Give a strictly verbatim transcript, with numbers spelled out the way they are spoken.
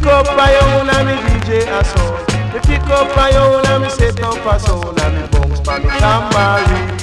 pick up my own and me D J a sound. Me pick up my own and me set up a sound and me bounce pa me tambourine.